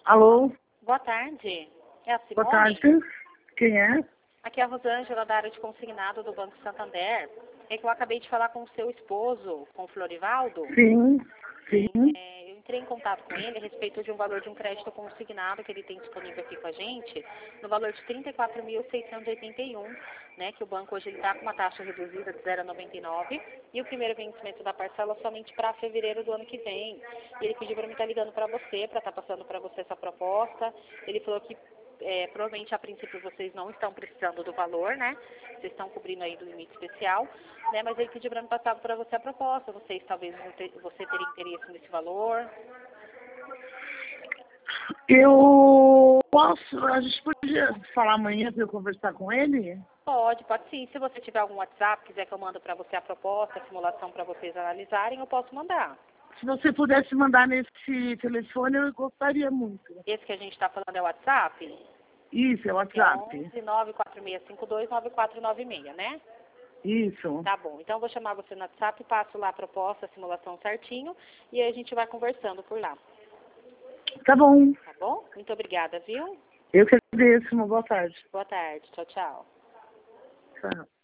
Alô? Boa tarde. É a Simone? Boa tarde. Quem é? Aqui é a Rosângela, da área de consignado do Banco Santander. É que eu acabei de falar com o seu esposo, com o Florivaldo. Sim, sim. Eu entrei em contato com ele a respeito de um valor de um crédito consignado que ele tem disponível aqui com a gente, no valor de R$ 34.681, né, que o banco hoje está com uma taxa reduzida de 0,99 e o primeiro vencimento da parcela somente para fevereiro do ano que vem. E ele pediu para mim estar ligando para você, para estar passando para você essa proposta. Ele falou que provavelmente a princípio vocês não estão precisando do valor, né? Vocês estão cobrindo aí do limite especial, né? Mas ele pediu para me passar para você a proposta. Vocês talvez você teria interesse nesse valor. Eu posso, a gente podia falar amanhã para eu conversar com ele? Pode sim. Se você tiver algum WhatsApp, quiser que eu mando para você a proposta, a simulação para vocês analisarem, eu posso mandar. Se você pudesse mandar nesse telefone, eu gostaria muito. Esse que a gente está falando é o WhatsApp? Isso, é o Que é WhatsApp. 11-94652-9496, né? Isso. Tá bom. Então eu vou chamar você no WhatsApp, passo lá a proposta, a simulação certinho, e aí a gente vai conversando por lá. Tá bom. Tá bom? Muito obrigada, viu? Eu que agradeço. Uma boa tarde. Boa tarde. Tchau, tchau. Tchau.